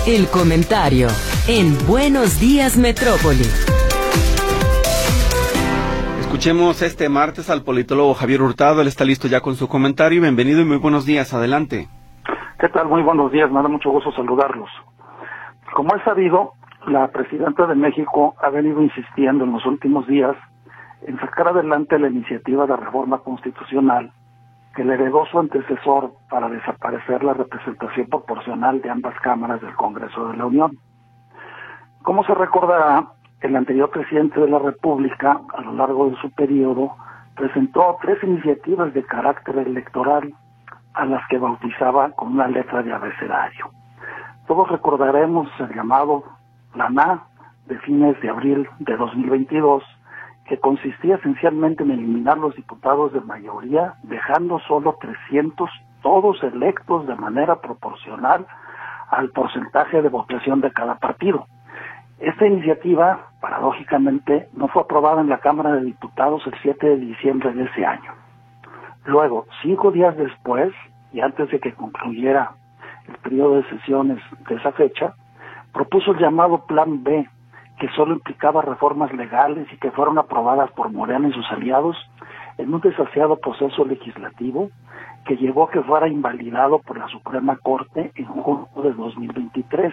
El comentario en Buenos Días Metrópoli. Escuchemos este martes al politólogo Javier Hurtado. Él está listo ya con su comentario. Bienvenido y muy buenos días. Adelante. ¿Qué tal? Muy buenos días. Me da mucho gusto saludarlos. Como es sabido, la presidenta de México ha venido insistiendo en los últimos días en sacar adelante la iniciativa de reforma constitucional que le heredó su antecesor para desaparecer la representación proporcional de ambas cámaras del Congreso de la Unión. Como se recordará, el anterior presidente de la República, a lo largo de su periodo, presentó 3 iniciativas de carácter electoral, a las que bautizaba con una letra de abecedario. Todos recordaremos el llamado Plan A de fines de abril de 2022, que consistía esencialmente en eliminar los diputados de mayoría, dejando solo 300, todos electos de manera proporcional al porcentaje de votación de cada partido. Esta iniciativa, paradójicamente, no fue aprobada en la Cámara de Diputados el 7 de diciembre de ese año. Luego, 5 días después, y antes de que concluyera el periodo de sesiones de esa fecha, propuso el llamado Plan B, que solo implicaba reformas legales y que fueron aprobadas por Morena y sus aliados en un desaseado proceso legislativo que llevó a que fuera invalidado por la Suprema Corte en junio de 2023.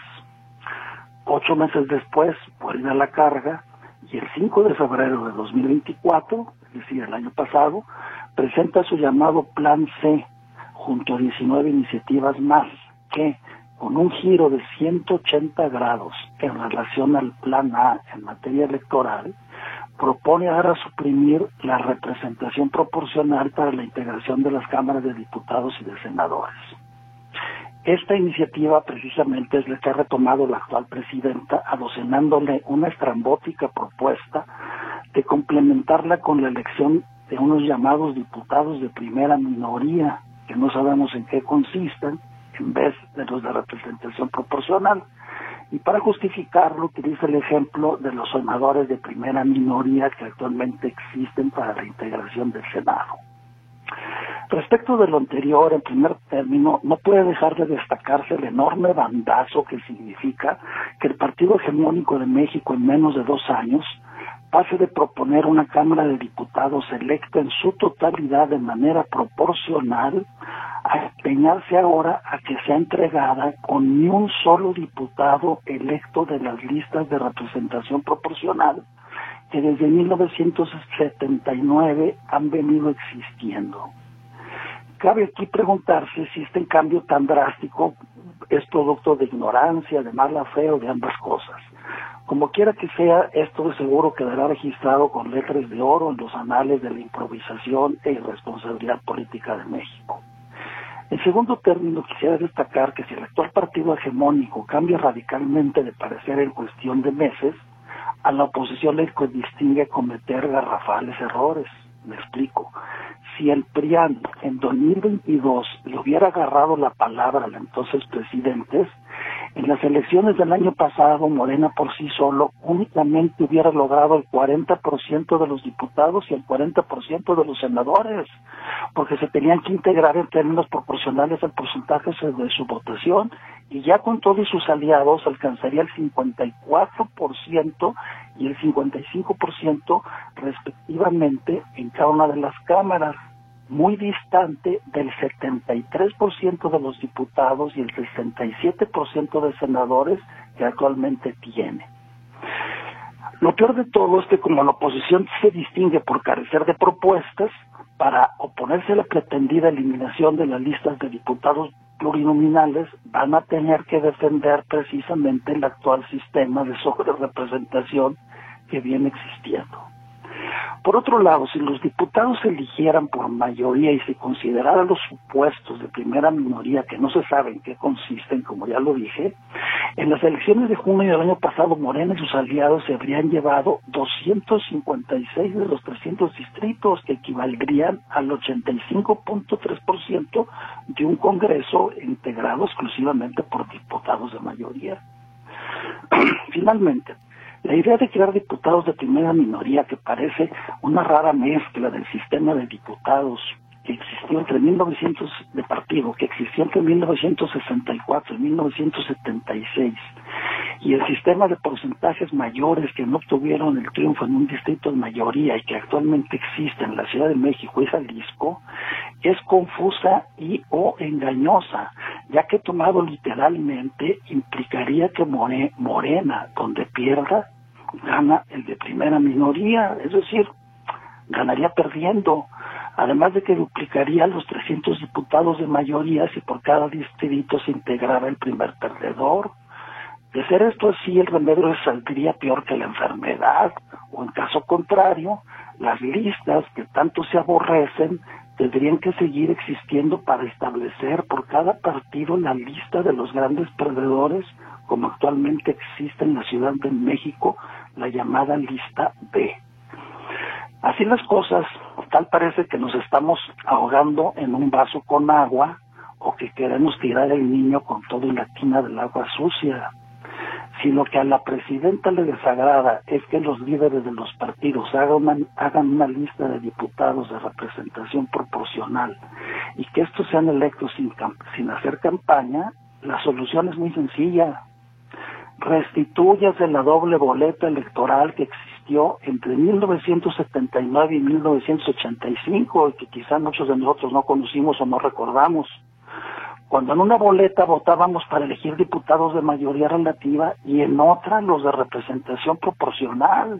8 meses después, vuelve a la carga y el 5 de febrero de 2024, es decir, el año pasado, presenta su llamado Plan C, junto a 19 iniciativas más, que, con un giro de 180 grados en relación al Plan A en materia electoral, propone ahora suprimir la representación proporcional para la integración de las cámaras de diputados y de senadores. Esta iniciativa precisamente es la que ha retomado la actual presidenta, adocenándole una estrambótica propuesta de complementarla con la elección de unos llamados diputados de primera minoría, que no sabemos en qué consisten, en vez de los de representación proporcional. Y para justificarlo utiliza el ejemplo de los senadores de primera minoría que actualmente existen para la integración del Senado. Respecto de lo anterior, en primer término, no puede dejar de destacarse el enorme bandazo que significa que el partido hegemónico de México en menos de 2 años pase de proponer una Cámara de Diputados electa en su totalidad de manera proporcional a empeñarse ahora a que sea entregada con ni un solo diputado electo de las listas de representación proporcional que desde 1979 han venido existiendo. Cabe aquí preguntarse si este cambio tan drástico es producto de ignorancia, de mala fe o de ambas cosas. Como quiera que sea, esto de seguro quedará registrado con letras de oro en los anales de la improvisación e irresponsabilidad política de México. En segundo término, quisiera destacar que si el actual partido hegemónico cambia radicalmente de parecer en cuestión de meses, a la oposición le distingue cometer garrafales errores. Me explico. Si el PRIAN en 2022 le hubiera agarrado la palabra al entonces presidente, en las elecciones del año pasado, Morena por sí solo únicamente hubiera logrado el 40% de los diputados y el 40% de los senadores, porque se tenían que integrar en términos proporcionales al porcentaje de su votación, y ya con todos y sus aliados alcanzaría el 54% y el 55% respectivamente en cada una de las cámaras, muy distante del 73% de los diputados y el 67% de senadores que actualmente tiene. Lo peor de todo es que como la oposición se distingue por carecer de propuestas, para oponerse a la pretendida eliminación de las listas de diputados plurinominales, van a tener que defender precisamente el actual sistema de sobrerepresentación que viene existiendo. Por otro lado, si los diputados se eligieran por mayoría y se consideraran los supuestos de primera minoría que no se sabe en qué consisten, como ya lo dije, en las elecciones de junio del año pasado, Morena y sus aliados se habrían llevado 256 de los 300 distritos, que equivaldrían al 85.3% de un Congreso integrado exclusivamente por diputados de mayoría. Finalmente, la idea de crear diputados de primera minoría, que parece una rara mezcla del sistema de diputados que existió entre 1964 y 1976, y el sistema de porcentajes mayores que no obtuvieron el triunfo en un distrito de mayoría y que actualmente existe en la Ciudad de México y Jalisco, es confusa y o engañosa, ya que tomado literalmente implicaría que Morena, donde pierda, gana el de primera minoría, es decir, ganaría perdiendo, además de que duplicaría los 300 diputados de mayoría si por cada distrito se integrara el primer perdedor. De ser esto así, el remedio saldría peor que la enfermedad, o en caso contrario, las listas que tanto se aborrecen tendrían que seguir existiendo para establecer por cada partido la lista de los grandes perdedores, como actualmente existe en la Ciudad de México, la llamada lista B. Así las cosas, tal parece que nos estamos ahogando en un vaso con agua, o que queremos tirar el niño con todo y la tina del agua sucia. Si lo que a la presidenta le desagrada es que los líderes de los partidos hagan una lista de diputados de representación proporcional y que estos sean electos sin hacer campaña, la solución es muy sencilla. Restitúyase la doble boleta electoral que existió entre 1979 y 1985 y que quizá muchos de nosotros no conocimos o no recordamos. Cuando en una boleta votábamos para elegir diputados de mayoría relativa y en otra los de representación proporcional.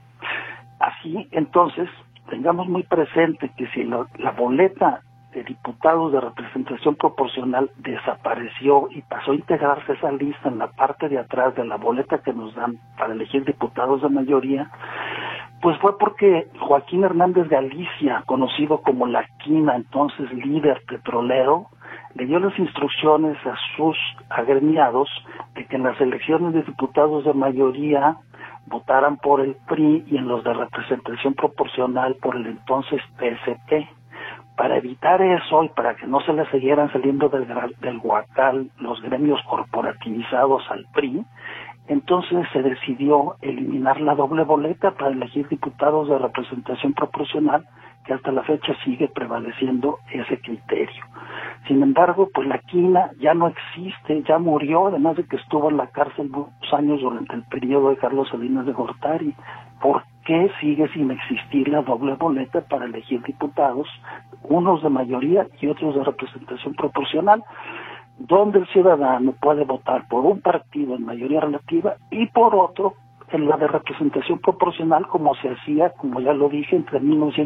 Así, entonces, tengamos muy presente que si la boleta de diputados de representación proporcional desapareció y pasó a integrarse esa lista en la parte de atrás de la boleta que nos dan para elegir diputados de mayoría, pues fue porque Joaquín Hernández Galicia, conocido como La Quina, entonces líder petrolero, le dio las instrucciones a sus agremiados de que en las elecciones de diputados de mayoría votaran por el PRI y en los de representación proporcional por el entonces PSP. Para evitar eso y para que no se le siguieran saliendo del huacal los gremios corporativizados al PRI, entonces se decidió eliminar la doble boleta para elegir diputados de representación proporcional, que hasta la fecha sigue prevaleciendo ese criterio. Sin embargo, pues La Quina ya no existe, ya murió, además de que estuvo en la cárcel muchos años durante el periodo de Carlos Salinas de Gortari. ¿Por qué sigue sin existir la doble boleta para elegir diputados, unos de mayoría y otros de representación proporcional, donde el ciudadano puede votar por un partido en mayoría relativa y por otro en la de representación proporcional, como se hacía, como ya lo dije, entre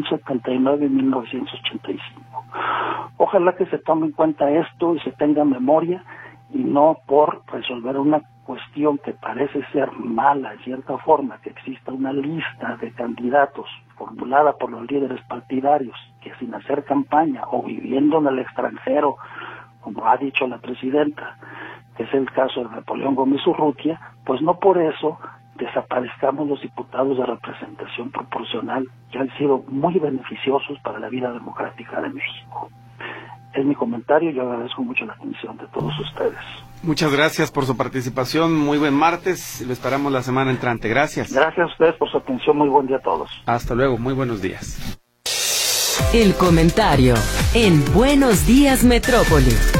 1979 y 1985. Ojalá que se tome en cuenta esto y se tenga memoria, y no por resolver una cuestión que parece ser mala en cierta forma, que exista una lista de candidatos formulada por los líderes partidarios que sin hacer campaña o viviendo en el extranjero, como ha dicho la presidenta, que es el caso de Napoleón Gómez Urrutia, pues no por eso desaparezcamos los diputados de representación proporcional que han sido muy beneficiosos para la vida democrática de México. Es mi comentario y yo agradezco mucho la atención de todos ustedes. Muchas gracias por su participación, muy buen martes, lo esperamos la semana entrante, gracias. Gracias a ustedes por su atención, muy buen día a todos. Hasta luego, muy buenos días. El comentario en Buenos Días Metrópoli.